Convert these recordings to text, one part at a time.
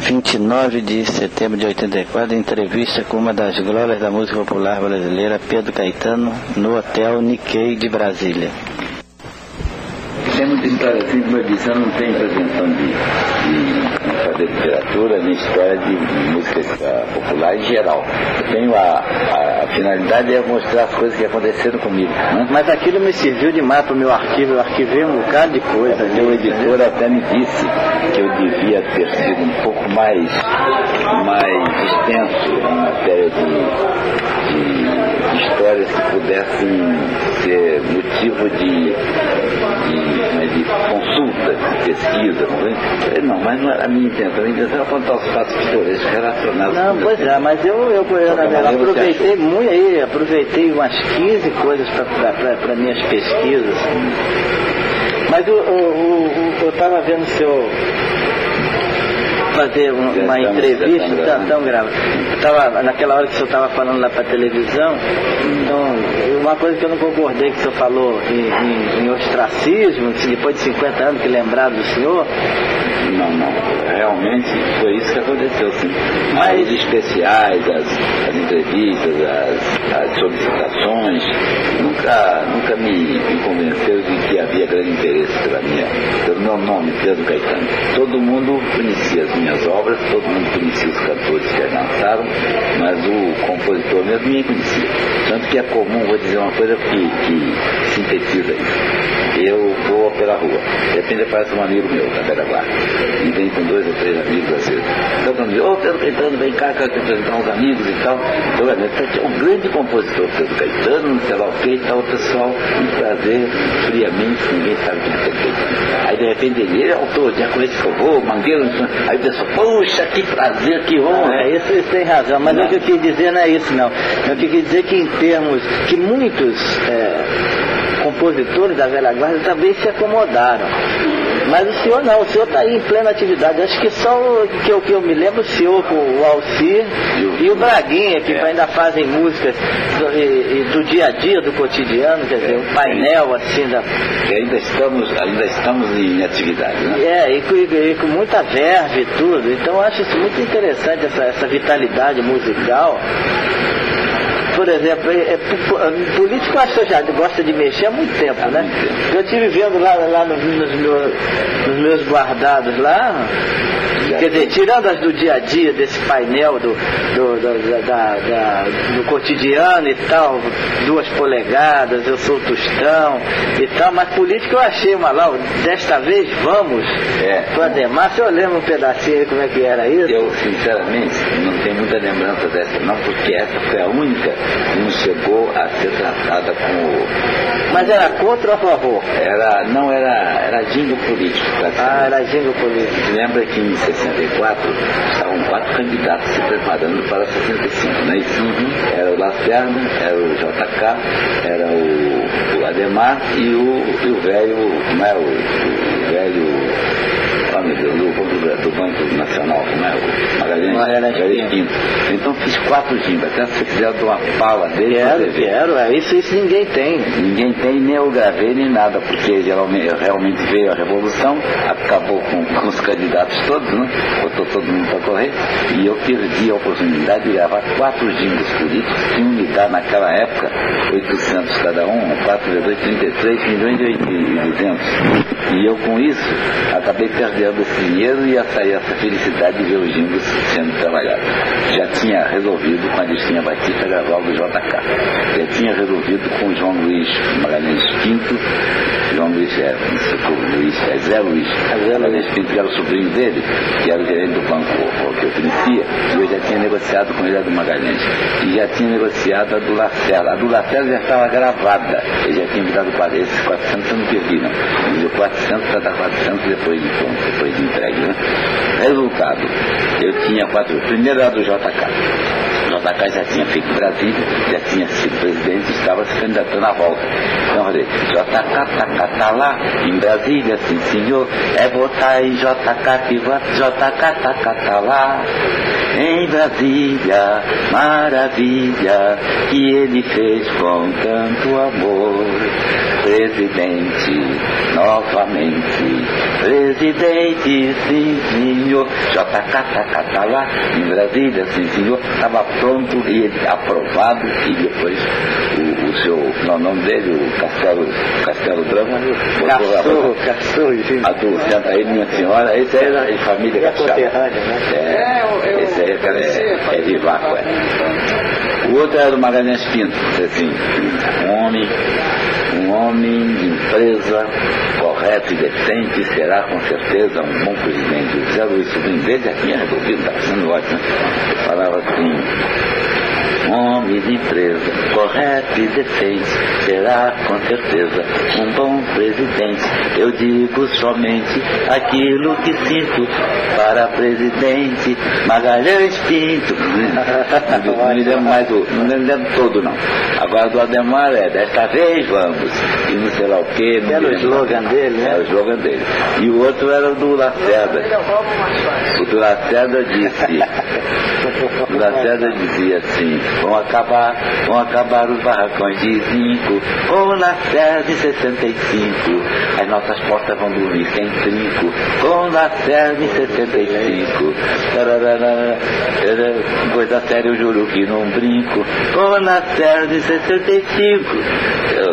29 de setembro de 84, entrevista com uma das glórias da música popular brasileira, Pedro Caetano, no Hotel Nikkei de Brasília. Tem muita história assim, como eu disse, eu não tenho pretensão de fazer literatura, nem história de música popular em geral. Eu tenho a finalidade é mostrar as coisas que aconteceram comigo, né? Mas aquilo me serviu demais para o meu arquivo, eu arquivei um bocado de coisa. Meu editor até me disse que eu devia ter sido um pouco mais extenso em matéria de histórias que pudessem ser motivo de consulta, de pesquisa. Não, mas não era a minha intenção. A minha intenção era contar os fatos pitorescos relacionados. Não, pois é, mas eu aproveitei umas 15 coisas para minhas pesquisas. Mas eu estava vendo o senhor fazer uma entrevista tão grave. Naquela hora que o senhor estava falando lá para a televisão, então, uma coisa que eu não concordei que o senhor falou em ostracismo, depois de 50 anos que lembraram do senhor. Não, realmente foi isso que aconteceu, sim. Mas os especiais, as entrevistas, as solicitações, nunca me convenceram de que havia grande interesse pelo meu nome, Pedro Caetano. Todo mundo conhecia as minhas obras, todo mundo conhecia os cantores que as lançaram, mas o compositor mesmo ninguém conhecia. Tanto que é comum, vou dizer uma coisa que sintetiza isso. Eu vou pela rua, de repente aparece um amigo meu da Bela Guarda, e vem com 2 ou 3 amigos às vezes. Então quando diz, Pedro Caetano, vem cá, quero te apresentar uns amigos e tal. Então, um grande compositor, Pedro Caetano, não sei lá o que e tal, o pessoal, um prazer, friamente, ninguém sabe quem é Pedro Caetano. Aí de repente ele é autor de A Corrente que eu vou, Mangueiro, aí o pessoal, poxa, que prazer, que honra. Isso tem razão, mas o que eu quis dizer não é isso não. Eu quis dizer que em termos, que muitos compositores da velha guarda também se acomodaram. Mas o senhor não, o senhor está aí em plena atividade. Acho que só o que eu me lembro, o senhor, o Alcir e o Braguinha, que ainda fazem músicas do dia a dia, do cotidiano, quer dizer, um painel assim da... E ainda estamos em atividade, né? E com muita verve e tudo. Então eu acho isso muito interessante, essa vitalidade musical. Por exemplo, político eu acho que já gosta de mexer há muito tempo, né? Eu estive vendo lá nos meus guardados lá, quer dizer, tirando as do dia a dia, desse painel do cotidiano e tal, 2 polegadas, eu sou Tostão e tal, mas político eu achei uma lá, desta vez vamos, com a Ademar, se eu lembro um pedacinho aí como é que era isso? Eu, sinceramente, não tenho muita lembrança dessa não, porque essa foi a única que não chegou a ser tratada como... Mas era contra ou a favor? Era jingle político. Era jingle político. Lembra que em 64 estavam 4 candidatos se preparando para 65, não é isso? Era o Lacerda, era o JK, era o Ademar e o velho, como é o velho... meu Deus, do Banco Nacional, como é o Magalhães Pinto. Então fiz 4 gimbas, até se fizer de uma pala dele. Quero, isso ninguém tem. Ninguém tem, nem eu gravei, nem nada, porque realmente veio a Revolução, acabou com os candidatos todos, né? Botou todo mundo para correr, e eu perdi a oportunidade de gravar 4 gimbas políticos, que iam me dar naquela época 800 cada um, 4 vezes 8, 33 milhões e 200. E eu com isso acabei perdendo esse dinheiro e essa felicidade de ver os jingles sendo trabalhados. Já tinha resolvido com a Listinha Batista gravar o do JK. Já tinha resolvido com o João Luiz Magalhães Pinto. João Luiz Zé Luiz Magalhães Pinto, que era o sobrinho dele, que era o gerente do banco que eu conhecia, e eu já tinha negociado com ele a do Magalhães. E já tinha negociado a do Lacerda. A do Lacerda já estava gravada. Ele já tinha me dado 400, eu não perdi, não. Ele deu 400 para dar 400 depois de entregue, né? Resultado, eu tinha 4. Primeiro era do JK. O JK já tinha feito Brasília, já tinha sido presidente, estava se candidatando à volta. Então eu falei, JK tá lá em Brasília, sim senhor, é votar em JK que JK tá lá em Brasília, maravilha que ele fez com tanto amor. Presidente, novamente, presidente, sim senhor, JKTK tá lá em Brasília, assim, senhor, estava pronto e ele aprovado, e depois o seu, o nome dele, o Castelo Drama, a do Santa aí, minha senhora, esse era de família Castelo. Esse aí é de Vácuo, O outro era do Magalhães Pinto, assim, um homem de empresa correto e decente será com certeza um bom presidente. O Zé Luiz Sobrinho dele já tinha resolvido, estava sendo ótimo. Ele falava assim: homem de empresa correto e decente será com certeza um bom presidente. Eu digo somente aquilo que sinto para presidente Magalhães Pinto. Não me lembro mais não me lembro todo não. Agora do Ademar desta vez vamos, e não sei lá o que. Era o slogan dele, né? Era o slogan dele. E o outro era o do Lacerda. O do Lacerda dizia assim: vão acabar os barracões de zinco com Lacerda em 65. As nossas portas vão dormir sem trinco com Lacerda em 65. Coisa séria, eu juro que não brinco com Lacerda em 65.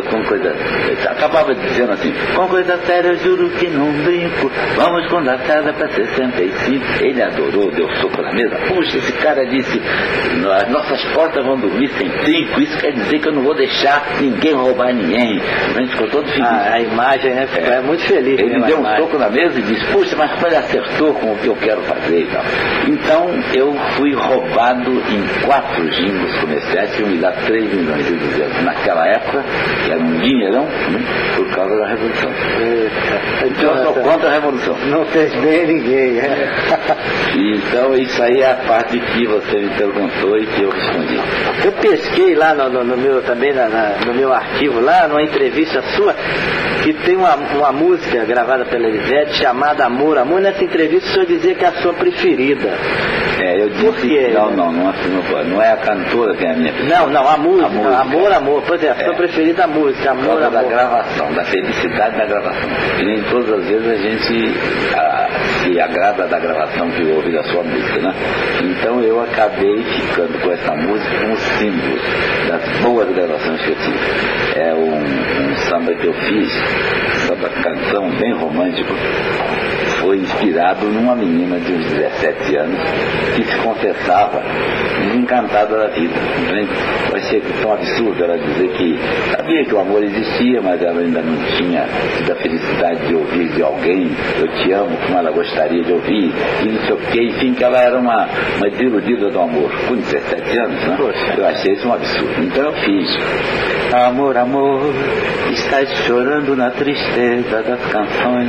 Acabava dizendo assim: com coisa séria, eu juro que não brinco, vamos com Lacerda para 65. Ele adorou, deu soco na mesa. Puxa, esse cara disse: as nossas portas vão dormir sem trinco. Isso quer dizer que eu não vou deixar ninguém roubar ninguém. A gente ficou todo feliz. A imagem, né? É muito feliz. Ele deu um soco na mesa e disse: puxa, mas ele acertou com o que eu quero fazer e tal. Então eu fui roubado em 4 gingos comerciais que iam me dar 3 milhões de cruzeiros. Naquela época era um dinheirão, né, por causa da Revolução. Então eu sou contra a Revolução. Não fez bem a ninguém, né? Então isso aí é a parte que você me perguntou e que eu respondi. Eu pesquei lá no meu, também no meu arquivo lá, numa entrevista sua, que tem uma música gravada pela Elisete chamada Amor, Amor. Nessa entrevista o senhor dizia que é a sua preferida. Eu disse, não é a cantora que é a minha preferida. Não, a música. Amor, pois é, a sua preferida a música, Amor, Amor. Da gravação, da felicidade da gravação. E nem todas as vezes a gente se agrada da gravação que ouve da sua música, né? Então eu acabei ficando com essa música como símbolo das boas gravações que eu tive. É um samba que eu fiz, samba canção bem romântico. Foi inspirado numa menina de uns 17 anos que se confessava desencantada da vida. Eu achei tão absurdo ela dizer que sabia que o amor existia, mas ela ainda não tinha tido a felicidade de ouvir de alguém: eu te amo, como ela gostaria de ouvir, e não sei o que, enfim, que ela era uma desiludida do amor. Com 17 anos, né? Eu achei isso um absurdo. Então eu fiz: amor, amor, estás chorando na tristeza das canções,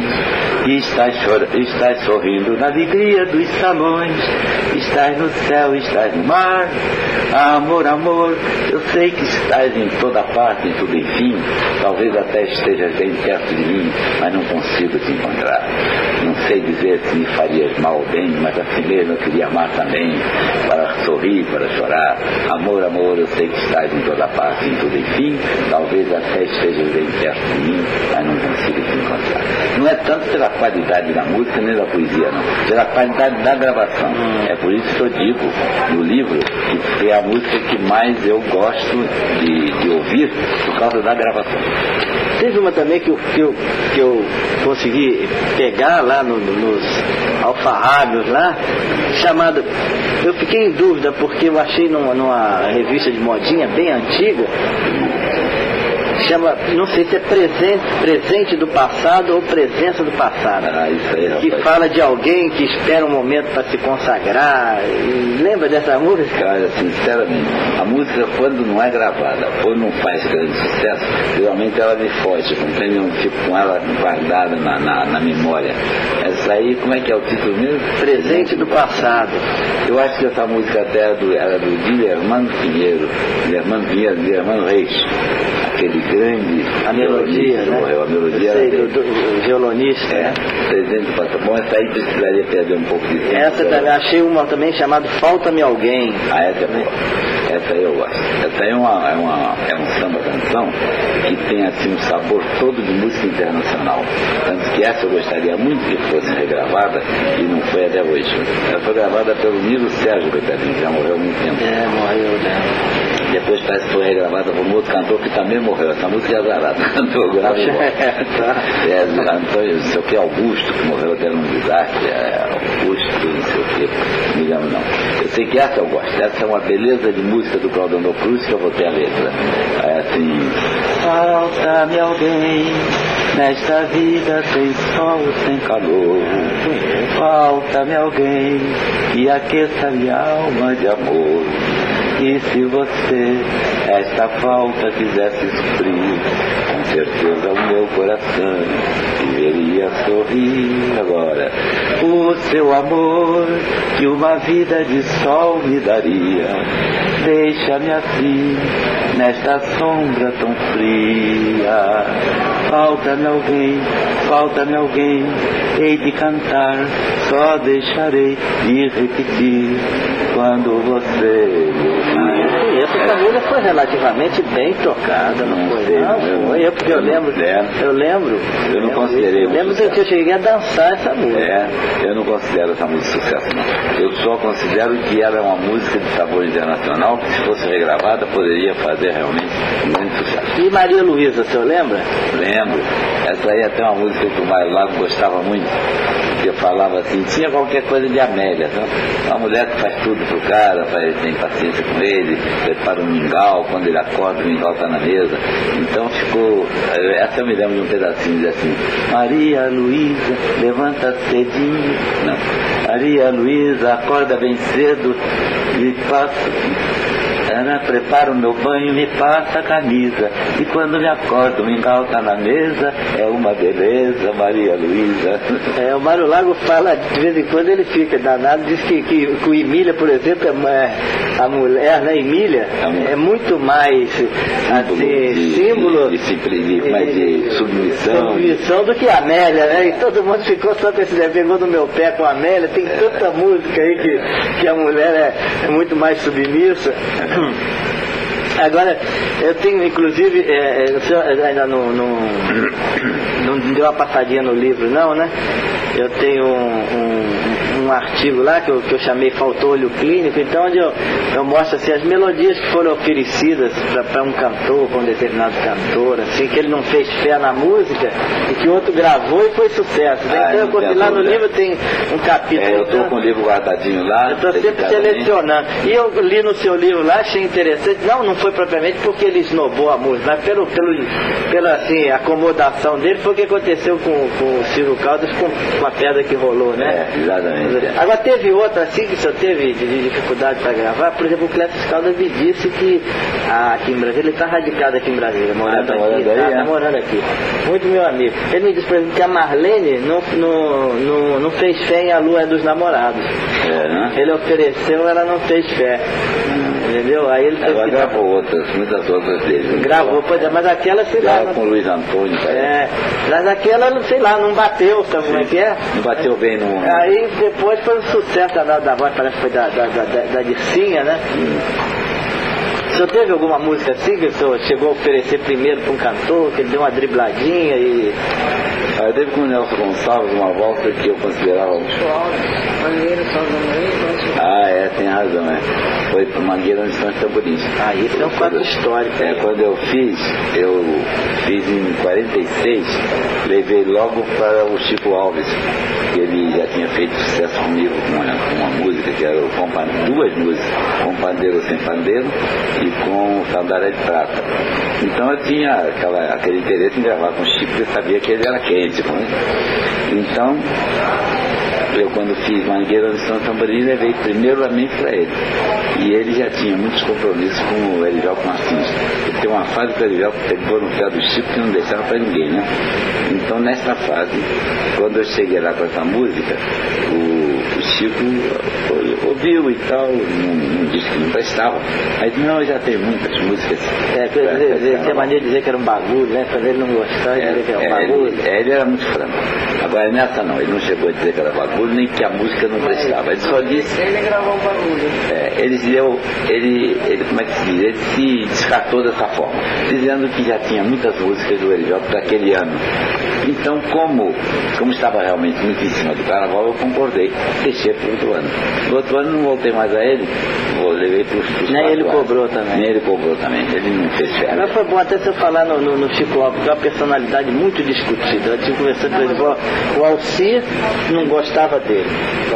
estás sorrindo na alegria dos salões, estás no céu, estás no mar. Amor, amor, eu sei que estás em toda parte, em tudo, enfim. Talvez até estejas bem perto de mim, mas não consigo te encontrar. Não sei dizer se me farias mal ou bem, mas assim mesmo eu queria amar também, para sorrir, para chorar. Amor, amor, eu sei que estás em toda parte, em tudo, enfim. Talvez até estejas bem perto de mim, mas não consigo te encontrar. Não é tanto pela qualidade da música nem da poesia, não, pela qualidade da gravação. É por isso que eu digo no livro que é a música que mais eu gosto de ouvir, por causa da gravação. Teve uma também que eu consegui pegar lá nos alfarrábios lá, chamada, eu fiquei em dúvida porque eu achei numa revista de modinha bem antiga, chama, não sei se é presente do passado ou presença do passado. Isso aí, rapaz. Que fala de alguém que espera um momento para se consagrar. Lembra dessa música? Cara, sinceramente, a música, quando não é gravada ou não faz grande sucesso, geralmente ela me foge, compreende? Eu fico com ela guardada na memória. Essa aí, como é que é o título mesmo? Presente do passado. Eu acho que essa música até era do Guilhermano Pinheiro, Guilhermano Reis, aquele grande... A melodia, né? A melodia do violonista. Presente do passado. Bom, essa aí precisaria perder um pouco de tempo. Essa também, achei uma também chamada Falta-me Alguém. Essa é boa. Essa aí eu gosto. Essa aí é um samba-canção que tem assim um sabor todo de música internacional. Tanto que essa eu gostaria muito que fosse regravada e não foi até hoje. Ela foi gravada pelo Nilo Sérgio, coitadinho, que já morreu há muito tempo. Morreu, né? Depois parece que foi regravada por um outro cantor que também morreu. Essa música é azarada. Cantor grave e morreu. Antônio, não sei o que, Augusto, que morreu até num desastre. Augusto, não sei o que, não me lembro não. Eu sei que essa eu gosto. Essa é uma beleza de música do Claudionor Cruz, que eu vou ter a letra. É assim: falta-me alguém, nesta vida sem sol, sem calor. Falta-me alguém que aqueça minha alma de amor. E se você esta falta quisesse suprir, com certeza o meu coração deveria sorrir. Agora, o seu amor que uma vida de sol me daria, deixa-me assim nesta sombra tão fria. Falta-me alguém, hei de cantar, só deixarei de repetir quando você me essa música foi relativamente bem tocada, não foi? Não, foi. Eu lembro. Eu não considerei. Eu lembro que eu cheguei a dançar essa música. Eu não considero essa música sucesso, não. Eu só considero que ela é uma música de sabor internacional que, se fosse regravada, poderia fazer realmente um grande sucesso. E Maria Luísa, o senhor lembra? Lembro. Essa aí é até uma música que o Mário Lago gostava muito, porque falava assim, tinha qualquer coisa de Amélia, não? Uma mulher que faz tudo pro cara, tem paciência com ele, prepara um mingau, quando ele acorda, o mingau está na mesa. Então ficou, essa eu me lembro de um pedacinho, diz assim: Maria Luísa, levanta cedinho. Não, Maria Luísa, acorda bem cedo, me passa... prepara o meu banho, me passa a camisa, e quando me acordo, o mingau tá na mesa, é uma beleza, Maria Luísa. O Mário Lago fala, de vez em quando ele fica danado, diz que o Emília, por exemplo, a mulher, né, Emília, é muito mais assim, símbolo de submissão do que a Amélia, né? E todo mundo ficou só com esse pegou no meu pé com a Amélia. Tem tanta música aí que a mulher é muito mais submissa. Agora, eu tenho, inclusive, o senhor ainda não deu uma passadinha no livro, não, né? Eu tenho um artigo lá que eu chamei Faltou Olho Clínico, então onde eu mostro assim, as melodias que foram oferecidas para um cantor, para um determinado cantor, assim, que ele não fez fé na música e que o outro gravou e foi sucesso. Então lá no livro tem um capítulo. Eu estou com o livro guardadinho lá. Eu estou sempre selecionando. E eu li no seu livro lá, achei interessante. Não foi propriamente porque ele esnobou a música, mas pela assim, acomodação dele, foi o que aconteceu com o Ciro Caldas com a pedra que rolou, né? Exatamente. Agora teve outra assim que o senhor teve de dificuldade para gravar. Por exemplo, o Clécio Caldas me disse que aqui em Brasília, ele está radicado aqui em Brasília, morando aqui. Muito meu amigo. Ele me disse, por exemplo, que a Marlene não fez fé em A Lua é dos Namorados. Né? Ele ofereceu, ela não fez fé. Entendeu? Aí ele agora gravou muitas outras dele. Gravou, pois é, mas aquela, sei lá. Com o Luiz Antônio, mas aquela, sei lá, não bateu, sabe como é que é? Não bateu bem no... Aí depois foi um sucesso da voz, parece que foi da Dircinha, né? O senhor teve alguma música assim que o senhor chegou a oferecer primeiro para um cantor, que ele deu uma dribladinha e... Teve com o Nelson Gonçalves uma volta que eu considerava... tem razão, Foi para Mangueira onde estão os tamborins. Isso é um quadro histórico. Quando eu fiz em 46, levei logo para o Chico Alves, que ele já tinha feito sucesso comigo com uma música que era duas músicas, Com Pandeiro Sem Pandeiro e com Sandália de Prata. Então eu tinha aquele interesse em gravar com o Chico, porque eu sabia que ele era quente, né? Então eu, quando fiz Mangueira de São Tamborim, levei primeiramente para ele. E ele já tinha muitos compromissos com o Erivelto Martins. Porque tem uma fase que o Erivelto pegou no pé do Chico que não deixava para ninguém, né? Então, nessa fase, quando eu cheguei lá com essa música, o Chico ouviu ouviu e tal, não disse que não prestava. Mas não, já tem muitas músicas. Tinha mania de dizer que era um bagulho, né? Quando ele não gostava, dizer que era um bagulho. Ele era muito franco. Agora nessa não, ele não chegou a dizer que era bagulho, nem que a música não prestava. Ele só disse... Ele gravou um bagulho. Ele como é que se diz? Ele se descartou dessa forma, dizendo que já tinha muitas músicas do Herivelto daquele ano. Então, como estava realmente muito em cima do carnaval, eu concordei, deixei para o outro ano. No outro ano não voltei mais a ele, levei para os Nem ele cobrou também. Nem ele cobrou também, ele não fez férias. Agora foi bom até você falar no Chico Alves, que é uma personalidade muito discutida. Eu tive conversando com ele, o Alcir não gostava dele.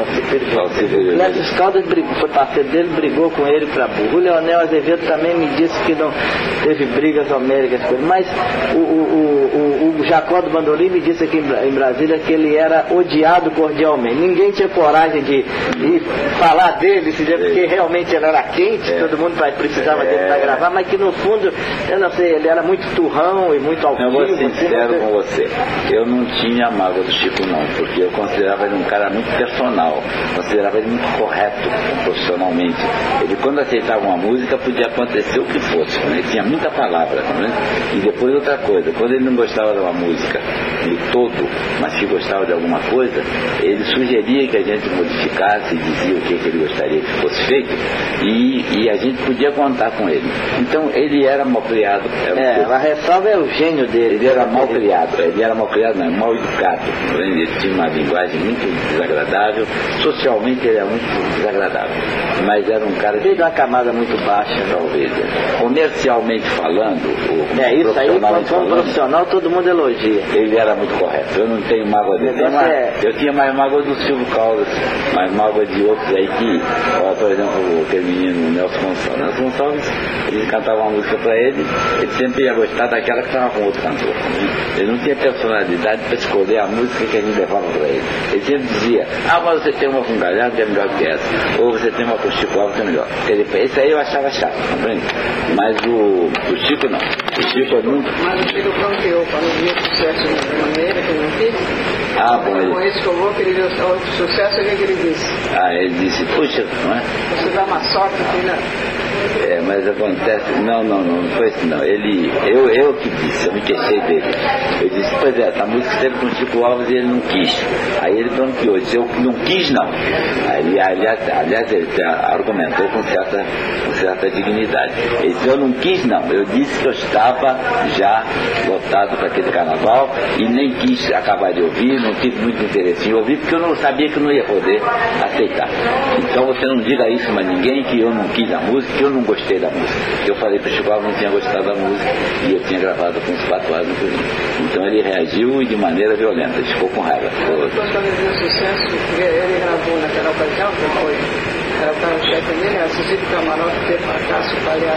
O Clécio Caldas foi parceiro dele, brigou com ele para burro. O Leonel Azevedo também me disse que não teve brigas homéricas com ele, mas o Jacó do Bandolim me disse aqui em Brasília que ele era odiado cordialmente. Ninguém tinha coragem de falar dele, porque realmente ele era quente, todo mundo precisava dele para gravar, mas que no fundo, eu não sei, ele era muito turrão e muito altivo. Eu vou ser sincero com você, eu não tinha mágoa do Chico não, porque eu considerava ele um cara muito personal, considerava ele muito correto profissionalmente. Ele, quando aceitava uma música, podia acontecer o que fosse, né? Ele tinha muita palavra, né? E depois outra coisa, quando ele não gostava de uma música no todo, mas que gostava de alguma coisa, ele sugeria que a gente modificasse, dizia o que ele gostaria que fosse feito, e a gente podia contar com ele. Então ele era mal criado. A ressalva é o gênio dele. Ele era mal criado, não, mal educado. Ele tinha uma linguagem muito desagradável, socialmente ele era muito desagradável, mas era um cara de uma camada muito baixa, talvez. Comercialmente falando, isso aí, como profissional, todo mundo elogia. Ele era muito correto, eu não tenho mágoa dele. Eu tinha mais mágoa do Silvio Caldas, mais mágoa de outros aí que, por exemplo, aquele menino Nelson Gonçalves. Nelson Gonçalves, ele cantava uma música pra ele sempre ia gostar daquela que estava com outro cantor. Ele não tinha personalidade para escolher a música que a gente levava pra ele. Ele sempre dizia, mas você tem uma com Galhardo que é melhor que essa, ou você tem uma com Chico Alves que é melhor. Esse aí eu achava chato, compreende? Mas o Chico não. O Chico é muito... Mas o Chico fronteou para não ver sucesso de maneira que ele não quis. Bom, ele... Com esse falou que ele viu o sucesso, o que ele disse? Ele disse, puxa, não é? Você dá uma sorte aqui, né? Mas acontece, não foi isso não. Eu que disse, eu me queixei dele. Eu disse, pois é, essa música esteve com o Chico Alves e ele não quis. Aí ele bronqueou, disse, eu não quis não. Aí, aliás, ele argumentou com certa dignidade. Ele disse, eu não quis não. Eu disse que eu estava já lotado para aquele carnaval e nem quis acabar de ouvir, não tive muito interesse em ouvir, porque eu não sabia que eu não ia poder aceitar. Então você não diga isso a ninguém, que eu não quis a música, que eu não gostei da música. Eu falei para o Chico Alves, não tinha gostado da música e eu tinha gravado com os patuados no Corinho. Então ele reagiu de maneira violenta, ele ficou com raiva. Depois quando ele viu o sucesso, ele gravou naquela ocasião, que foi... Era o carro-chefe dele, assistir o camarote, ter fracasso,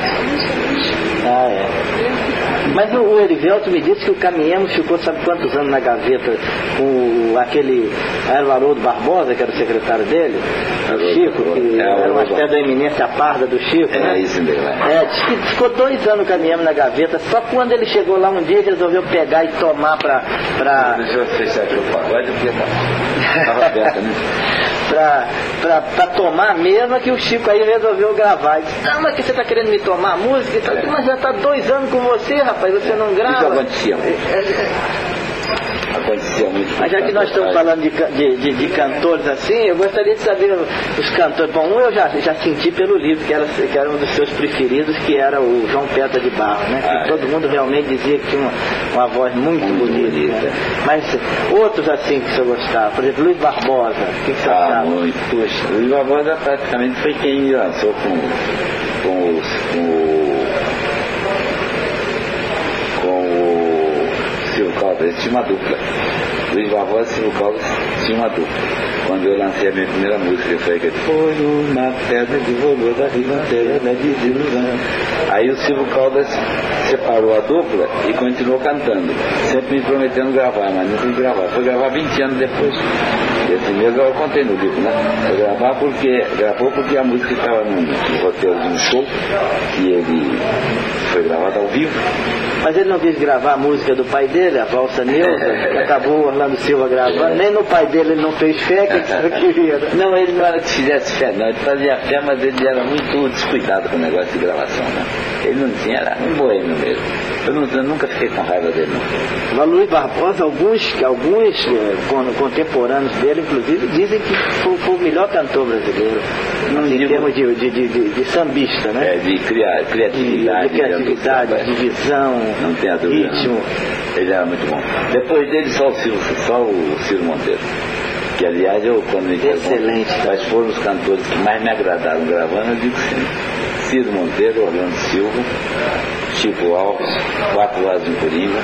palhaço. Mas o Herivelto me disse que o Caminhamos ficou, sabe quantos anos na gaveta, com aquele Haroldo Barbosa, que era o secretário dele, o Chico, que era uma espécie da eminência parda do Chico, né? Isso mesmo. Diz que ficou 2 anos o Caminhamos na gaveta, só quando ele chegou lá um dia ele resolveu pegar e tomar pra... Deixa eu fechar aqui o pagode, porque estava aberto, né? Pra tomar mesmo, que o Chico aí resolveu gravar. Ele disse, mas que você tá querendo me tomar a música? Mas já tá 2 anos com você, rapaz, você não grava. Isso acontecia muito. Mas já que nós estamos falando de cantores assim, eu gostaria de saber os cantores. Bom, eu já senti pelo livro, que era um dos seus preferidos, que era o João Peta de Barros, né? Que todo mundo realmente dizia que tinha uma voz muito bonita. Né? Mas outros assim que o senhor gostava, por exemplo, Luiz Barbosa, o que você achava? Muito. Puxa, Luiz Barbosa praticamente foi quem lançou com o Silvio Caldas, eles tinham uma dupla. Luiz Barbosa e Silvio Caldas tinham uma dupla. Quando eu lancei a minha primeira música, foi aquele foi uma pedra que rolou da ribanceira da desilusão. Aí o Silvio Caldas parou a dupla e continuou cantando, sempre me prometendo gravar, mas nunca me gravar. Foi gravar 20 anos depois. Esse mesmo eu contei no livro, né? Foi gravar gravou porque a música estava no roteiro de um show e ele foi gravado ao vivo. Mas ele não quis gravar a música do pai dele, a Valsa Neuza, que acabou o Orlando Silva gravando. Nem no pai dele ele não fez fé, que ele queria. Não, ele não era que fizesse fé, não. Ele fazia fé, mas ele era muito descuidado com o negócio de gravação, né? Ele não tinha, era um boêmio mesmo. Eu nunca fiquei com raiva dele, não. O Luiz Barbosa, alguns contemporâneos dele, inclusive, dizem que foi o melhor cantor brasileiro. Em termos de sambista, né? De criatividade. De criatividade, de visão, não tem a dúvida, ritmo. Não. Ele era muito bom. Depois dele, só o Ciro Monteiro. Que, aliás, quando me excelente. Quais foram os cantores que mais me agradaram gravando, eu digo sim. Ciro Monteiro, Orlando Silva, Chico Alves, 4 Horas em Coringa.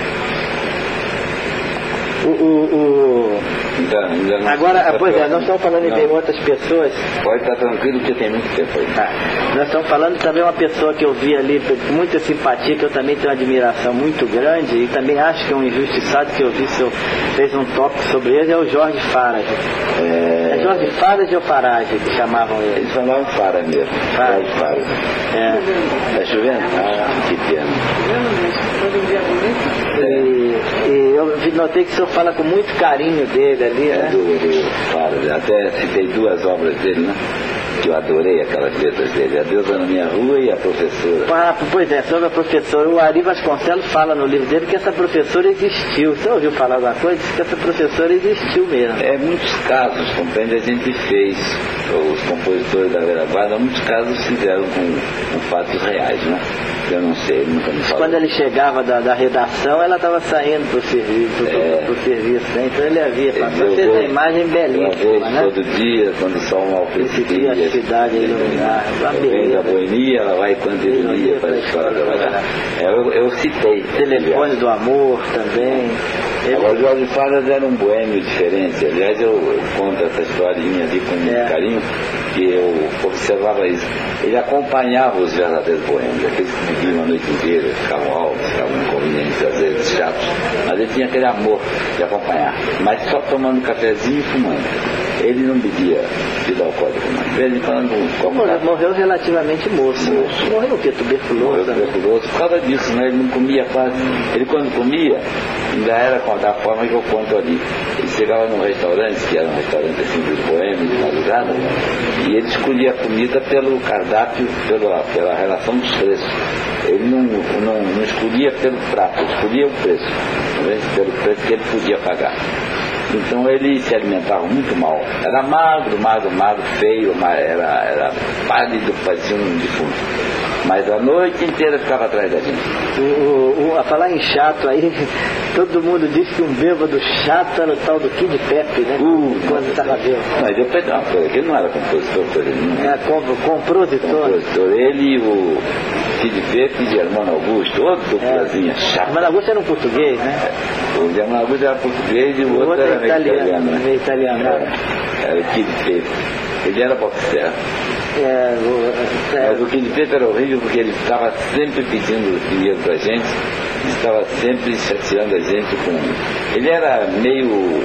Agora, pois é, nós estamos falando de outras pessoas. Pode estar tranquilo que tem muito tempo aí. Nós estamos falando também uma pessoa que eu vi ali, muita simpatia, que eu também tenho uma admiração muito grande e também acho que é um injustiçado, que eu vi, fez um tópico sobre ele, é o Jorge Farage. É Jorge Farage ou Farage que chamavam ele? Eles chamavam Farage mesmo. Jorge Farage. Está chovendo? Que pena. E eu notei que o senhor fala com muito carinho dele ali, né? Claro, até citei 2 obras dele, né? Que eu adorei aquelas letras dele, A Deusa na Minha Rua e A Professora. Pois é, sobre a professora, o Ari Vasconcelos fala no livro dele que essa professora existiu. Você ouviu falar alguma coisa? Diz que essa professora existiu mesmo. Muitos casos, compreende, a gente fez, os compositores da Vera Guarda, muitos casos fizeram com fatos reais, né? Eu não sei, nunca me falou. Quando ele chegava da redação, ela estava saindo para o serviço, né? Então ele havia passado. Fez a imagem belíssima, né? Todo dia, quando o sol mal principia, a cidade iluminada. Vem da Boemia, ela vai quando iluminia para a escola trabalhar. Eu citei. Telefone do Amor também. Agora, o Jorge Farage era um boêmio diferente. Aliás, eu conto essa historinha ali com muito carinho, que eu observava isso. Ele acompanhava os verdadeiros boêmios, aqueles que viviam a noite inteira, ficavam altos, ficavam inconvenientes, às vezes chatos, mas ele tinha aquele amor de acompanhar, mas só tomando cafezinho e fumando. Ele não bebia bebida alcoólica, mas ele falando. Morreu relativamente moço. Morreu o quê? Tuberculoso? Tuberculoso, por causa disso, né? Ele não comia quase. Ele, quando comia, ainda era da forma que eu conto ali. Ele chegava num restaurante, que era um restaurante assim dos boêmios, de madrugada, e ele escolhia a comida pelo cardápio, pela relação dos preços. Ele não escolhia pelo prato, ele escolhia o preço, pelo preço que ele podia pagar. Então ele se alimentava muito mal. Era magro, feio, era pálido, parecia um defunto. Mas a noite inteira ficava atrás da gente. A falar em chato aí, todo mundo diz que um bêbado chato era o tal do Kid Pepe, né? Quando estava bêbado. Mas eu pensei uma coisa, que ele não era compositor, por exemplo. Compositor. Ele e o Kid Pepe e Germano Augusto, outro duplazinha chato. Germano Augusto era um português, né? O Germano Augusto era português e o outro era meio italiano. Era o Kid Pepe. Ele era boxer. Mas o Kid Pepe era horrível porque ele estava sempre pedindo dinheiro pra gente, estava sempre chateando a gente com. Ele era meio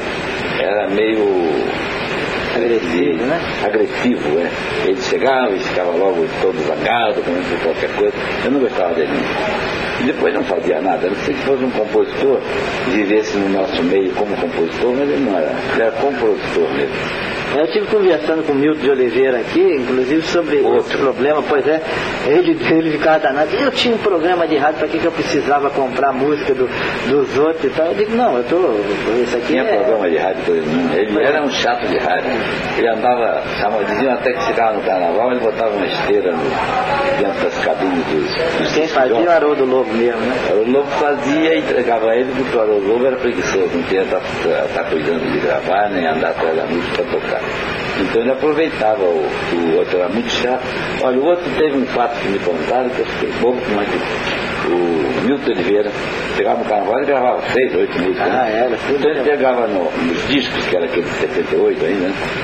agressivo, né? Agressivo, é. Ele chegava e ficava logo todo zangado, comendo qualquer coisa. Eu não gostava dele. E depois não fazia nada. Não sei se fosse um compositor, vivesse no nosso meio como compositor, mas ele não era. Ele era compositor mesmo. Eu estive conversando com o Milton de Oliveira aqui, inclusive sobre esse problema. Pois é, ele ficava danado. Eu tinha um programa de rádio, para que eu precisava comprar música dos outros e tal. Eu digo, não, isso aqui tinha programa de rádio, ele era um chato de rádio. Ele andava, diziam até que chegava no carnaval, ele botava uma esteira dentro das cabines dos quem fazia o Haroldo Lobo mesmo, né? O Lobo fazia e entregava ele, porque o Haroldo Lobo era preguiçoso, não tinha estar cuidando de gravar, nem andar atrás da música para tocar. Então ele aproveitava, o outro era muito chato. Olha, o outro teve um fato que me contaram, que eu fiquei bobo com o Milton Oliveira pegava no carnaval e gravava 6, 8 músicas. Era. Então ele pegava nos discos, que era aquele de 78 ainda, né?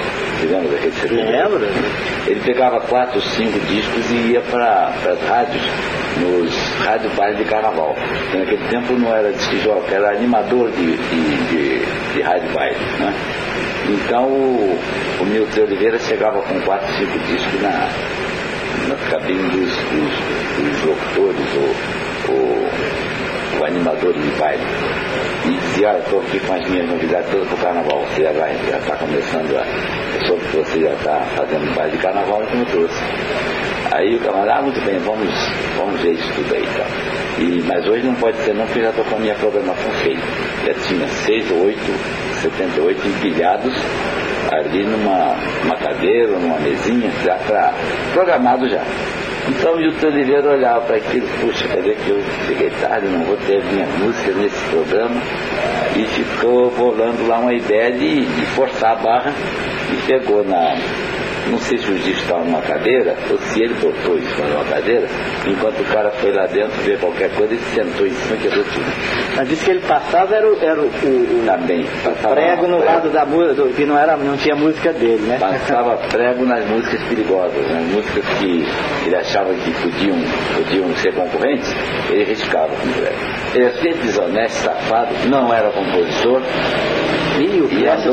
Você lembra daquele CD? Lembro. Ele pegava 4 ou 5 discos e ia para as rádios, nos rádio bailes de carnaval. E naquele tempo não era disc-jockey, era animador de rádio baile, né? Então o Milton Oliveira chegava com 4 ou 5 discos na cabine dos locutores ou animadores de baile. E dizia, olha, estou aqui com as minhas novidades todas para o carnaval. Você já está começando eu soube que você já está fazendo baile de carnaval, como eu trouxe. Aí o camarada, muito bem, vamos ver isso tudo aí, tá? Mas hoje não pode ser não, porque eu já estou com a minha programação feita. Já tinha 6 ou 8, 78 empilhados ali numa cadeira, numa mesinha, já programado já. Então o Milton Oliveira olhava para aquilo, puxa, quer dizer que eu cheguei tarde, não vou ter minha música nesse programa, e ficou bolando lá uma ideia de forçar a barra, e chegou não sei se o disco estava numa cadeira, ou se ele botou isso numa cadeira, enquanto o cara foi lá dentro ver qualquer coisa, ele sentou em cima e quebrou tudo. Mas disse que ele passava era o também, passava prego no lado da música, que não tinha música dele, né? Passava prego nas músicas perigosas, nas músicas que ele achava que podiam ser concorrentes, ele riscava com prego. Ele é sempre desonesto, safado, não era compositor. E o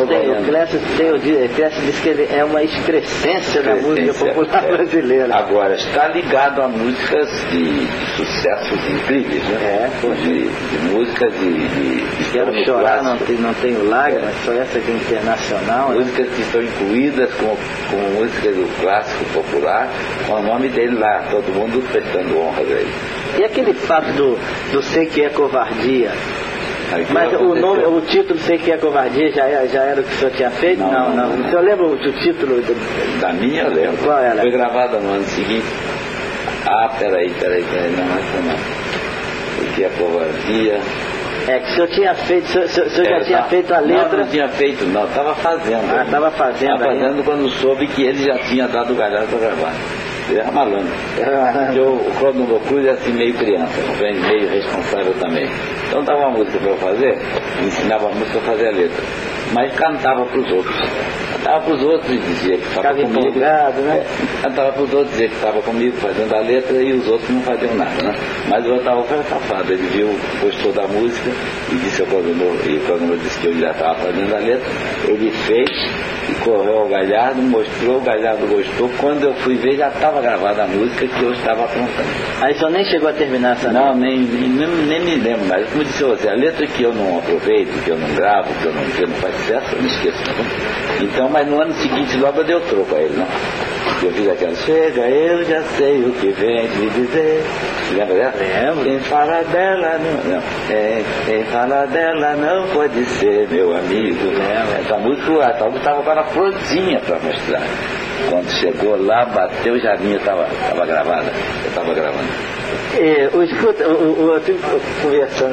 Clécio diz que ele é uma excrescência da música popular brasileira. Agora, está ligado a músicas de sucessos incríveis, né? De músicas de Quero Chorar, não tenho lágrimas, só essa que é internacional. Músicas que estão incluídas como músicas do clássico popular, com o nome dele lá, todo mundo prestando honra a ele. E aquele fato do Sei Que É Covardia? Mas o título Sei Que É Covardia já era o que o senhor tinha feito? Não. O senhor lembra o título? Da minha eu lembro. Qual era? Foi gravada no ano seguinte. Peraí, não. Sei Que É Covardia. É que o senhor tinha feito, o senhor já tinha feito a letra? Não tinha feito, não, estava fazendo. Estava fazendo. Estava fazendo quando soube que ele já tinha dado o galhado para gravar. Ele era malandro. O Clodomiro Cruz é assim meio criança, meio responsável também. Então dava uma música para eu fazer, ensinava a música a fazer a letra. Mas cantava para os outros. Cantava para os outros e dizia que estava comigo. Empolgado, né? Cantava para os outros e dizia que estava comigo fazendo a letra e os outros não faziam nada, né? Mas o Otávio foi safado, ele gostou da música e disse ao Clodomiro, e o Clodomiro disse que eu já estava fazendo a letra. Ele fez e correu ao Galhardo, mostrou, o Galhardo gostou. Quando eu fui ver, já estava gravada a música que eu estava aprontando. Aí só nem chegou a terminar essa Não, nem me lembro mais. Como disse você, a letra que eu não aproveito, que eu não gravo, que eu não faço sucesso, eu não esqueço. Né? Então, mas no ano seguinte logo eu dei o troco a ele, né? Eu fiz aquela, chega, eu já sei o que vem de dizer. Lembra dessa? Lembro. Quem fala dela não. Quem fala dela não pode ser meu amigo. Lembra? Essa música estava agora prontinha para mostrar. Quando chegou lá, bateu, já vinha, estava gravada. Eu estava gravando. Eu estive conversando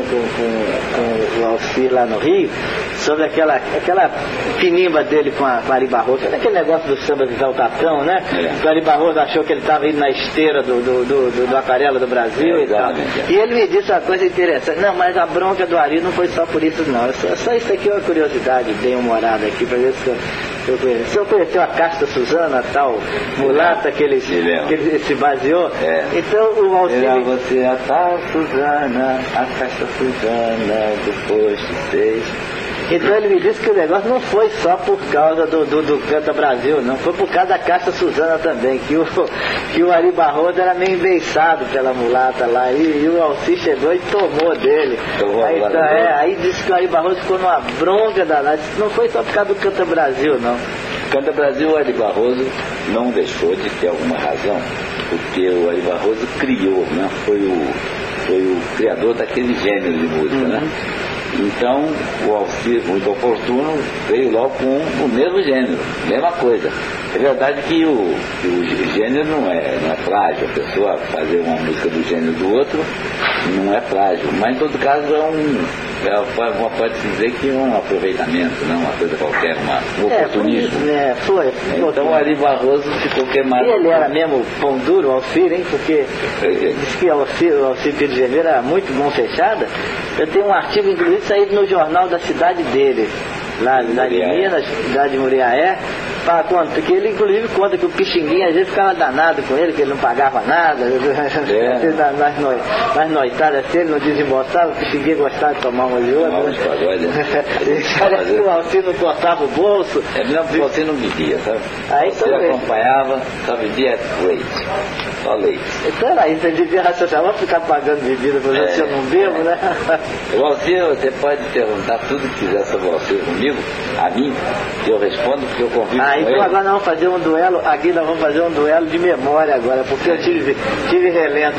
com o Alcir lá no Rio sobre aquela pinimba dele com a Ari Barroso. Sabe aquele negócio do samba de Exaltação, né? O Ari Barroso achou que ele estava indo na esteira do Aquarela do Brasil e tal. E ele me disse uma coisa interessante. Não, mas a bronca do Ari não foi só por isso, não. Só isso aqui é uma curiosidade, dei uma olhada aqui para ver se eu conheço. O senhor conheceu a Casta Suzana, tal mulata que ele se baseou? Então o Alcir... Você é a Suzana, a Casta Suzana do posto 6. Então ele me disse que o negócio não foi só por causa do Canta Brasil, não. Foi por causa da Casta Suzana também, que o Ari Barroso era meio embeiçado pela mulata lá, e o Alcir chegou e tomou dele. Aí disse que o Ari Barroso ficou numa bronca danada. Não foi só por causa do Canta Brasil, não. Canta Brasil, o Ari Barroso não deixou de ter alguma razão, porque o Ari Barroso criou, né? Foi o criador daquele gênero de música, né? Então o Alcir, muito oportuno, veio logo com o mesmo gênero, mesma coisa. É verdade que o gênero não é plágio, a pessoa fazer uma música do gênero do outro não é plágio, mas em todo caso pode-se dizer que é um aproveitamento, não uma coisa qualquer, um oportunismo. Foi. Então o Ari Barroso ficou queimado. E ele era mesmo pão duro, o Alcir, hein? Porque diz que o Alcir Pires de Oliveira era muito mão fechada. Eu tenho um artigo, inclusive, saído no jornal da cidade dele, lá de Minas, cidade de Muriaé, Porque ele inclusive conta que o Pixinguinha às vezes ficava danado com ele, que ele não pagava nada, nas noitadas assim, ele não desembolsava, o Pixinguinha gostava de tomar uma de outra. Parece que o Alcir não cortava o bolso. É mesmo que você não bebia, sabe? Aí você acompanhava, só bebia leite, só leite. Então era isso, ele devia raciocinar, vamos ficar pagando bebida pra você, eu não bebo, né? O Alcir, você pode perguntar tudo que quiser sobre o Alcir comigo, a mim, que eu respondo, porque eu convivo com então ele. Agora nós vamos fazer um duelo, aqui nós vamos fazer um duelo de memória agora, porque eu tive relendo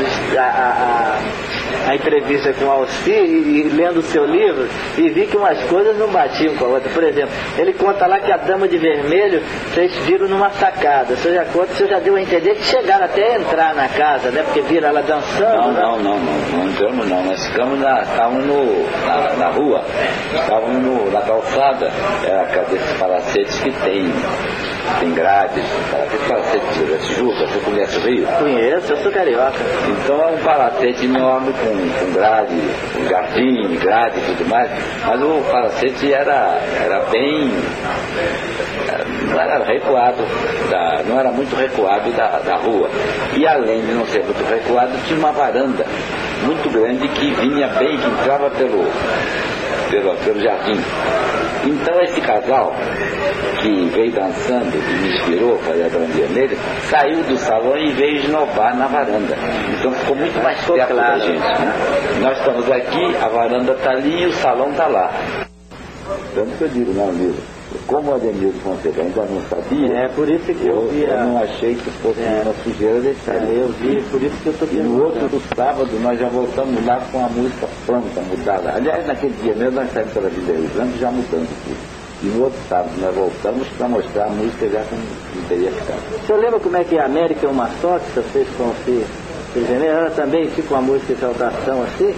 a entrevista com o Alcir e lendo o seu livro e vi que umas coisas não batiam com a outra. Por exemplo, ele conta lá que a Dama de Vermelho vocês viram numa sacada. O senhor já deu a entender que chegaram até a entrar na casa, né? Porque viram ela dançando. Não entramos não. Nós estávamos na rua, estávamos na calçada, desses palacetes que tem grades, aquele palacete de Juca, você conhece o Rio? Conheço, eu sou carioca. Então é um palacete enorme com grade, com jardim, grade e tudo mais, mas o palacete era bem, não era recuado, não era muito recuado da rua. E além de não ser muito recuado, tinha uma varanda muito grande que vinha bem, que entrava pelo jardim. Então esse casal que veio dançando, que me inspirou para a Dama Vermelha, saiu do salão e veio esnobar na varanda. Então ficou muito mais perto da gente, né? Nós estamos aqui, a varanda está ali e o salão está lá. Tanto que eu digo, não, livro, como o Ademilson Fonseca ainda não sabia, por isso que eu não achei que fosse uma sujeira deixar. Eu vi, por isso que eu estou perguntando. E no outro sábado nós já voltamos lá com a música pronta, mudada. Aliás, naquele dia mesmo nós saímos pela Vida Islâmica já mudando tudo. E no outro sábado nós voltamos para mostrar a música já como teria ficado. O senhor lembra como é que a América é uma só, que vocês vão ser? Ela também fica uma música de exaltação assim?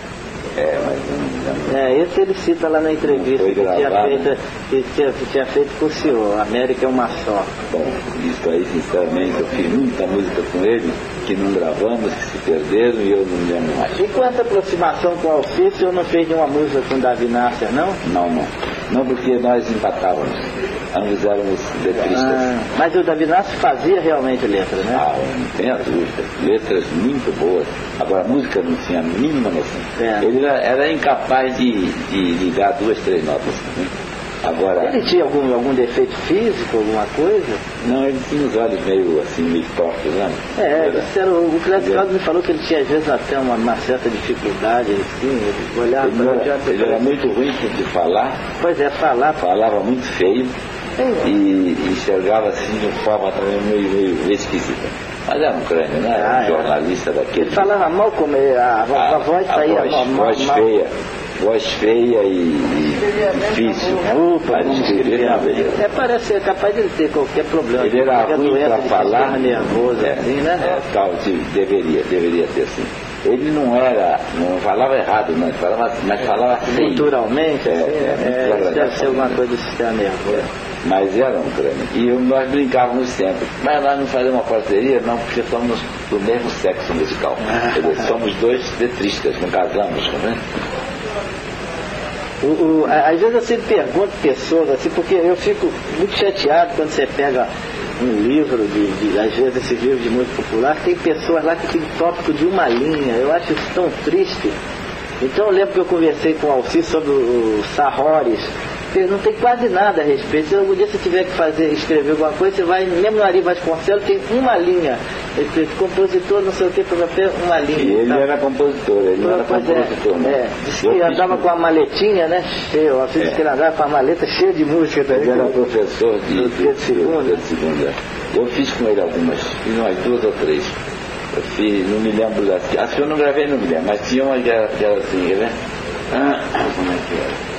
Esse ele cita lá na entrevista que tinha feito com o senhor. A América é uma só. Bom, isso aí sinceramente eu fiz muita música com ele que não gravamos, que se perderam e eu não me lembro mais. E quanto aproximação com o Alcir, o senhor não fez nenhuma música com o Davi Nasser, não? Não, porque nós empatávamos. Ambos éramos letristas. Mas o Davi Nasser fazia realmente letra, né? Não tenha dúvida. Letras muito boas. Agora a música não tinha a mínima noção. Ele era incapaz de ligar 2, 3 notas. Né? Agora, ele tinha algum defeito físico, alguma coisa? Não, ele tinha os olhos meio tortos, né? O Clécio Caldas me falou que ele tinha às vezes até uma certa dificuldade, assim, ele olhava ele era muito ruim de falar. Pois é, falava muito feio e enxergava assim de forma também meio esquisita. Mas era um crânio, né? Jornalista daquele. Ele falava mal como a voz saía mal. Voz feia e difícil. Para escrever não veio. Parece ser capaz de ele ter qualquer problema. Ele era ruim para falar. Nervoso, assim, né? Deveria ter sim. Ele não falava errado, não, mas falava feio. Culturalmente, deve ser alguma coisa do sistema nervoso. Mas era um crânio. E nós brincávamos sempre. Mas nós não fazemos uma parceria, não, porque somos do mesmo sexo musical. Somos 2 letristas, não casamos, né? Às vezes eu sempre pergunto pessoas assim, porque eu fico muito chateado quando você pega um livro às vezes esses livros de música popular, tem pessoas lá que tem tópico de uma linha. Eu acho isso tão triste. Então eu lembro que eu conversei com o Alcir sobre o Sarrores. Não tem quase nada a respeito. Se algum dia você tiver que escrever alguma coisa, você vai, mesmo no Ari Vasconcelos, tem uma linha. Compositor, não sei o que, uma linha. E ele era compositor, ele não era compositor. Disse que andava com a maletinha, né? Cheio. Eu fiz que ele andava com a maleta cheia de música também. Ele era professor de Pedro II. Eu fiz com ele algumas, fiz umas 2 ou 3. Eu fiz, não me lembro das. Acho que eu não gravei, não me lembro, mas tinha uma que era assim, né? Como é que era?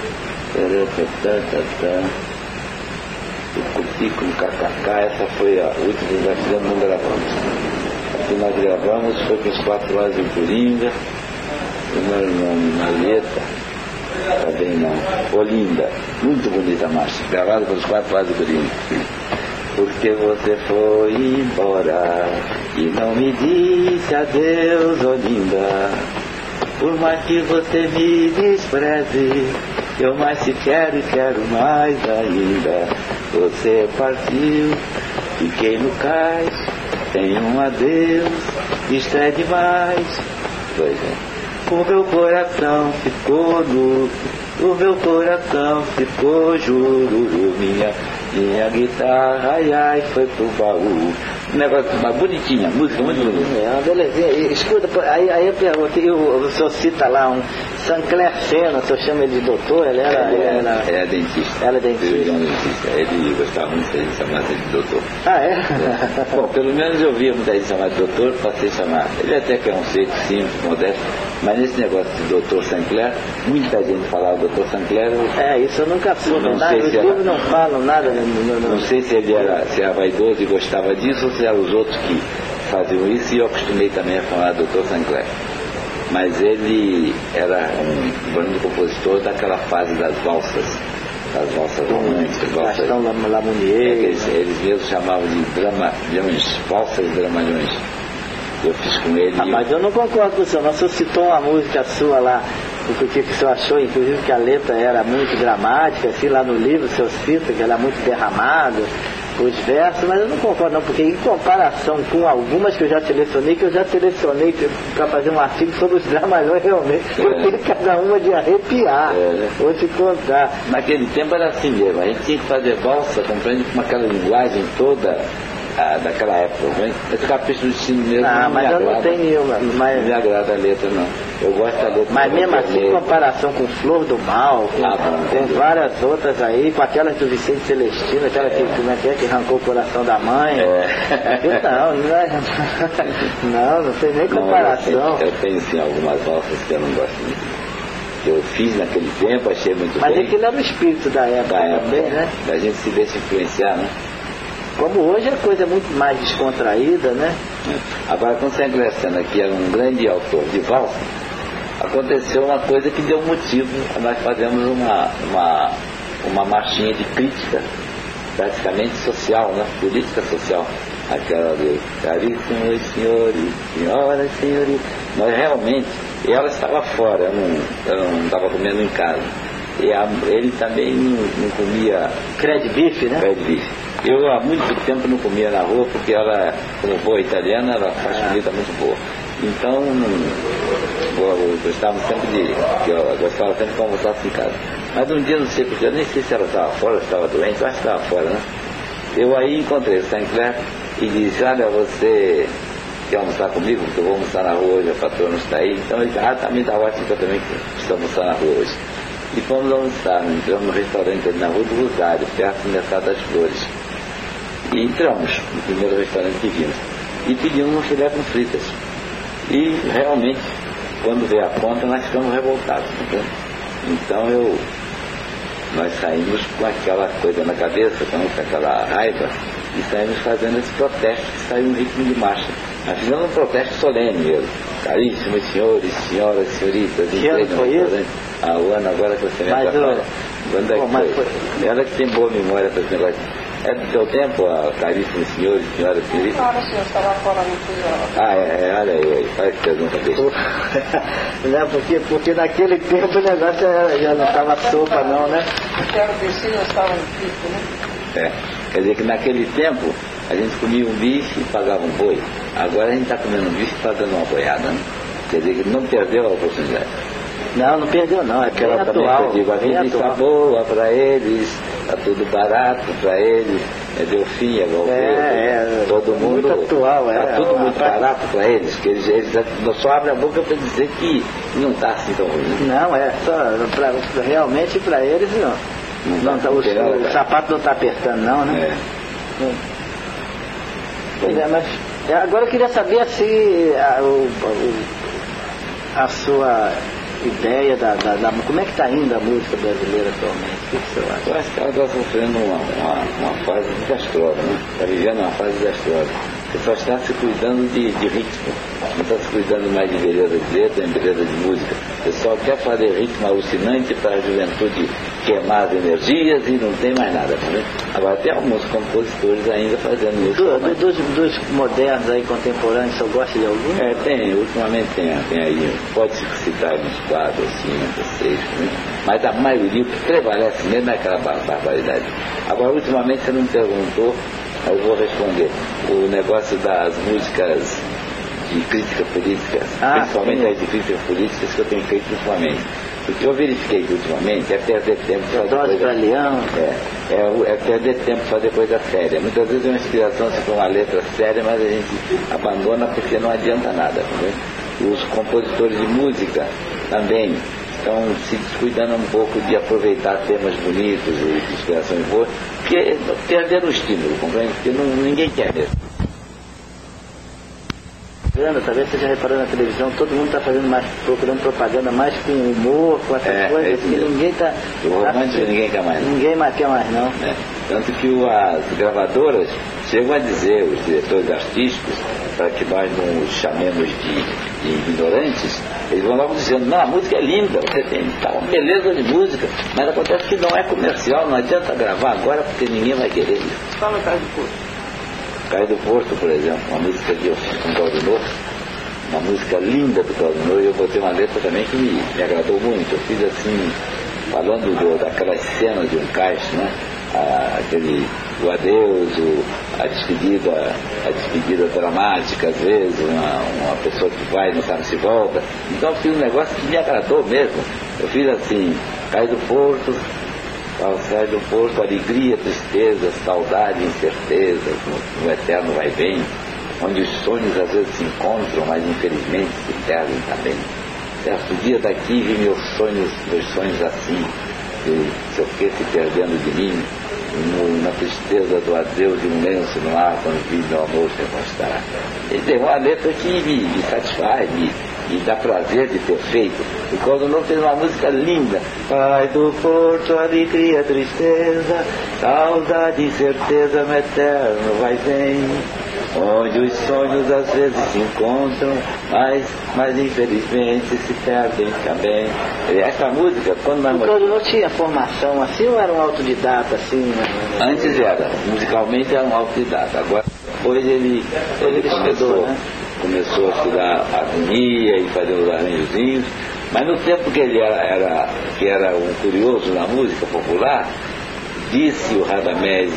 O Pico no KKK, essa foi a última que nós fizemos, não gravamos. A que nós gravamos foi com os 4 lados do Coringa, o meu nome, Maleta, também não, Olinda, muito bonita a marcha, gravada pelos 4 lados do Coringa. Porque você foi embora e não me disse adeus, Olinda. Por mais que você me despreze, eu mais te quero e quero mais ainda. você partiu, fiquei no cais, tem um adeus, isto é demais. Pois é. O meu coração ficou nu, o meu coração ficou jururu, minha guitarra, ai, ai, foi pro baú. Um negócio mais bonitinho, música muito bonita. É uma belezinha. Escuta, aí eu pergunto, o senhor cita lá um Sancler Sena, o senhor chama ele de doutor, ele era dentista. Ela é dentista. Ele gostava muito de chamar ele de doutor. Ah, é? Bom, pelo menos eu via muita gente chamar de doutor, passei a chamar. Ele até que é um jeito simples, modesto, mas nesse negócio de doutor Sancler, muita gente falava doutor Sancler. Isso eu nunca soube, não nada, os livros não falam nada. Não sei se ele era vaidoso e gostava disso, ou se eram os outros que faziam isso, e eu acostumei também a falar doutor Sancler. Mas ele era um grande compositor daquela fase das valsas românticas. Gastão Lamounier. Eles mesmos chamavam de dramalhões, valsas dramalhões. Eu fiz com ele. Mas eu não concordo com o senhor. O senhor citou uma música sua lá, o que o senhor achou, inclusive, que a letra era muito dramática, assim, lá no livro o senhor cita que ela é muito derramada, os versos, mas eu não concordo não, porque em comparação com algumas que eu já selecionei para fazer um artigo sobre os dramalhões, realmente, eu tenho cada uma de arrepiar, vou te contar. Naquele tempo era assim mesmo, a gente tinha que fazer valsa, compreende, com aquela linguagem toda daquela época, né? Esse capricho do destino mesmo não mas eu não tenho nenhuma. Não me agrada a letra, não. Eu gosto da letra. Mas mesmo assim, em comparação com Flor do Mal, com várias outras aí, com aquelas do Vicente Celestino, aquela que arrancou o coração da mãe. Não tem nem comparação. Eu tenho sim algumas valsas que eu não gosto muito. Eu fiz naquele tempo, achei muito bem. Mas aquilo era o espírito da época também, né? Da gente se deixa influenciar, né? Como hoje a coisa é muito mais descontraída, né? Agora, com o Sancler Sena, que era um grande autor de valsa, aconteceu uma coisa que deu motivo a nós fazermos uma marchinha de crítica, praticamente social, né? Política social. Aquela de caríssimos senhores, senhoras, senhoritas. Nós realmente, ela estava fora, eu não estava comendo em casa. E ele também não comia Cred Beef, né? Cred Beef. Eu há muito tempo não comia na rua, porque ela, como boa italiana, ela faz comida muito boa. Então, eu gostava sempre de almoçar em casa. Mas um dia, não sei porque, eu nem sei se ela estava fora, se estava doente, eu acho que estava fora, né? Eu aí encontrei o Sancler e disse, olha, você quer almoçar comigo? Porque eu vou almoçar na rua hoje, a patroa não está aí. Então ele disse, também está ótimo, que eu também preciso almoçar na rua hoje. E fomos almoçar, entramos no restaurante ali na Rua do Rosário, perto do Mercado das Flores. E entramos no primeiro restaurante que vimos. E pedimos um filé com fritas. E realmente, quando veio a conta, nós ficamos revoltados. Entendeu? Então nós saímos com aquela coisa na cabeça, com aquela raiva, e saímos fazendo esse protesto que saiu em ritmo de marcha. Nós fizemos um protesto solene mesmo. Caríssimos senhores, senhoras, senhoritas, que ano foi isso? O ano agora que você me fala. Quando é que foi? Ela que tem boa memória para esse negócio. É do seu tempo, caríssimos senhores, senhoras, senhoritas? Claro, senhor, estava fora no fuzil. Olha aí, faz pergunta desse. Porque naquele tempo o negócio já não estava sopa não, né? Porque era piscina, estava no pico, né? Quer dizer que naquele tempo a gente comia um bife e pagava um boi. Agora a gente está comendo um bife e pagando uma boiada, né? Quer dizer que não perdeu a oportunidade. Não perdeu não, é que ela também atual. Eu digo, a vida está boa para eles, está tudo barato para eles, deu fim, todo mundo, atual, está tudo muito barato para eles, que eles só abrem a boca para dizer que não está assim tão ruim. Não, realmente para eles não tá, o sapato não está apertando não, né? Pois mas agora eu queria saber se a sua ideia como é que está indo a música brasileira atualmente? O que você acha? Eu acho que ela está sofrendo uma fase desastrosa, né? Está vivendo uma fase desastrosa. Você só está se cuidando de ritmo, não está se cuidando mais de beleza de letra, nem beleza de música. Você só quer fazer ritmo alucinante para a juventude queimar as energias e não tem mais nada, né? Agora tem alguns compositores ainda fazendo isso. Dos modernos aí, contemporâneos, você gosta de algum? Tem, ultimamente tem aí, pode-se citar uns 4, 5, 6, né? Mas a maioria, o que prevalece mesmo é aquela barbaridade. Agora, ultimamente você não perguntou, eu vou responder. O negócio das músicas de crítica política, principalmente as de crítica política que eu tenho feito ultimamente. O que eu verifiquei ultimamente é perder tempo para fazer coisa é perder tempo para fazer coisa séria. Muitas vezes é uma inspiração para uma letra séria, mas a gente abandona porque não adianta nada. Né? Os compositores de música também estão se descuidando um pouco de aproveitar temas bonitos e de inspirações boas, porque perderam o estímulo, compreende? Porque ninguém quer mesmo. Talvez você já reparou na televisão, todo mundo está procurando propaganda mais com humor, com essas coisas, que ninguém está. O romântico ninguém quer mais. Ninguém mais quer mais, não. Tanto que as gravadoras chegam a dizer, os diretores artísticos, para que nós não os chamemos de ignorantes, eles vão logo dizendo, não, a música é linda, você tem uma beleza de música, mas acontece que não é comercial, não adianta gravar agora porque ninguém vai querer isso. Fala o caso do Porto. Cais do Porto, por exemplo, uma música que eu fiz com o Claudionor, uma música linda do Claudionor, e eu botei uma letra também que me agradou muito. Eu fiz assim, falando daquelas cenas de um cais, né? O adeus, a despedida dramática, às vezes, uma pessoa que vai e não sabe se volta. Então eu fiz um negócio que me agradou mesmo. Eu fiz assim, Cais do Porto, sai do Porto, alegria, tristeza, saudade, incerteza, no eterno vai bem, onde os sonhos às vezes se encontram, mas infelizmente se perdem também. Certo dia daqui vi meus sonhos assim, se eu fiquei se perdendo de mim, na tristeza do adeus de um lenço no ar, quando vi meu amor se afastar. E tem uma letra que me satisfaz, me dá prazer de ter feito. E quando não fez uma música linda, Cais do Porto, alegria, tristeza, saudade, incerteza, no eterno vai bem, onde os sonhos às vezes se encontram, mas infelizmente se perdem também. E essa música, quando nós... Porque não tinha formação assim ou era um autodidata assim? Né? Antes era, musicalmente era um autodidata. Agora, depois ele começou a estudar harmonia e fazer os arranjozinhos, mas no tempo que ele era um curioso na música popular, disseram o Radamés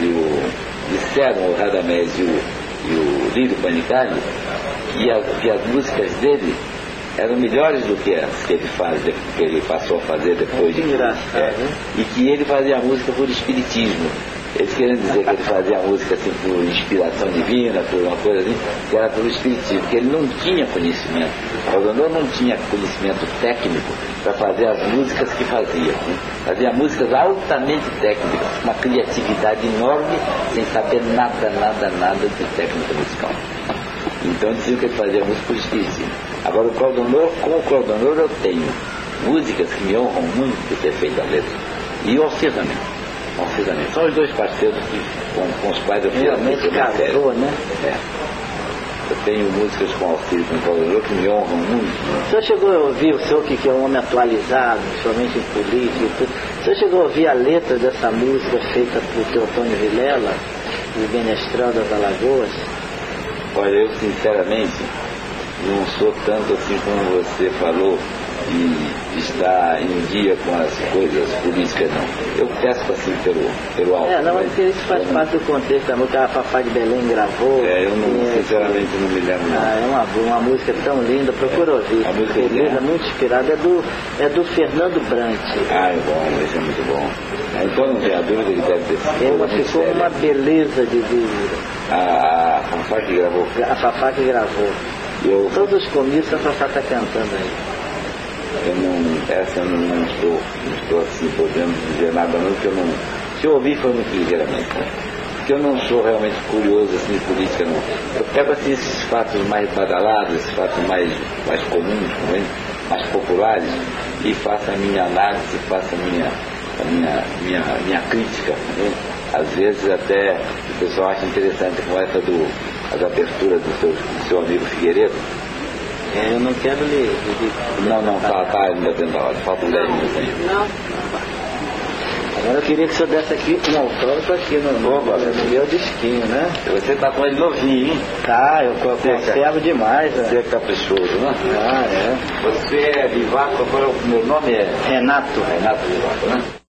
e o Lírio Panicali que as músicas dele eram melhores do que as que ele passou a fazer depois e que ele fazia a música por espiritismo. Eles querem dizer que ele fazia a música assim por inspiração divina, por uma coisa assim, que era pelo espiritismo, que ele não tinha conhecimento. O Claudionor não tinha conhecimento técnico para fazer as músicas que fazia. Né? Fazia músicas altamente técnicas, uma criatividade enorme, sem saber nada de técnica musical. Então diziam que ele fazia música por espiritismo. Agora com o Claudionor eu tenho músicas que me honram muito de ter feito a letra. E o Alcir também. São os dois parceiros com os quais eu fiz a música casou, né? Eu tenho músicas com o Alcir e com o Claudionor que me honram muito. O senhor chegou a ouvir, o senhor que é um homem atualizado, principalmente em política e tudo, o senhor chegou a ouvir a letra dessa música feita por Teotônio Vilela, do Benestral das Alagoas? Olha, eu sinceramente não sou tanto assim como você falou e está em dia com as coisas políticas, não. Eu peço assim pelo alto. Não, mas isso faz parte do contexto da música, a Fafá de Belém gravou. Sinceramente não me lembro não. É uma música tão linda, procura ouvir. A música é muito inspirada, é do Fernando Brant. É bom, esse é muito bom. Então não tenha dúvida que deve ter sido. Ficou uma beleza de a Fafá que gravou. A Fafá que gravou. Todos os comícios a Fafá está cantando aí. Eu não estou assim podendo dizer nada não, porque se eu ouvi foi muito ligeiramente, né? Porque eu não sou realmente curioso assim de política não. Eu pego assim esses fatos mais badalados, esses fatos mais comuns, mais populares, e faço a minha análise, faço a minha crítica, né? Às vezes até o pessoal acha interessante como essa as aberturas do seu amigo Figueiredo. Eu não quero ler. Não, tá ainda dentro da hora. Faltam 10 minutos aí. Não. Agora eu queria que o senhor desse aqui um autógrafo aqui no meu disquinho, né? Você tá com ele novinho, hein? Tá, eu conservo demais. Você é caprichoso, né? Ah, é. Você é Vivaco, agora o meu nome é Renato. Renato Vivaco, né?